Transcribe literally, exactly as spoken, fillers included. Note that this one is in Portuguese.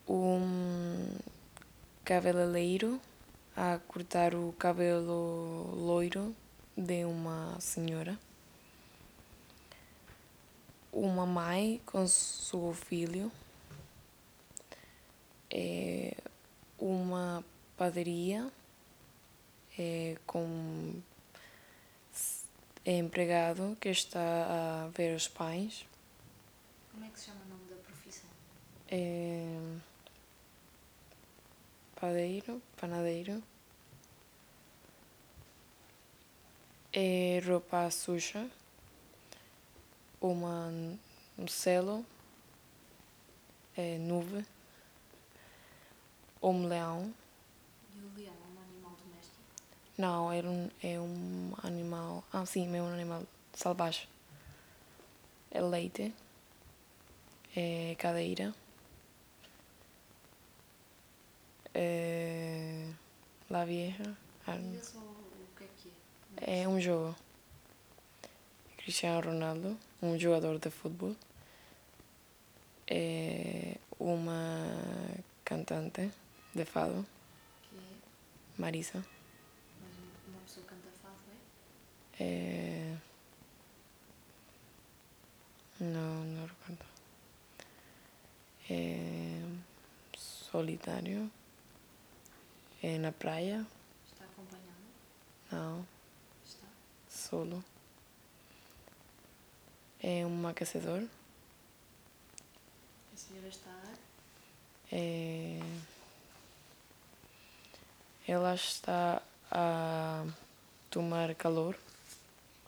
um cabeleireiro a cortar o cabelo loiro de uma senhora, uma mãe com seu filho, é uma padaria é, com é empregado que está a ver os pães. Como é que se chama o nome da profissão? É, padeiro, panadeiro. É roupa suja, uma, um selo, é nuvem, um leão. E o leão é um animal doméstico? Não, é um, é um animal. Ah, sim, é um animal selvagem. É leite, é cadeira, é la vieja. Diga só o que é que É é. um jogo. Cristiano Ronaldo, um jogador de futebol. É uma cantante de fado, Que é? Marisa. Mas uma pessoa canta fado, é? É... Não, não recordo. É solitário. É na praia. Está acompanhado? Não, Está. solo. É um aquecedor. A senhora está a... É... Ela está a tomar calor.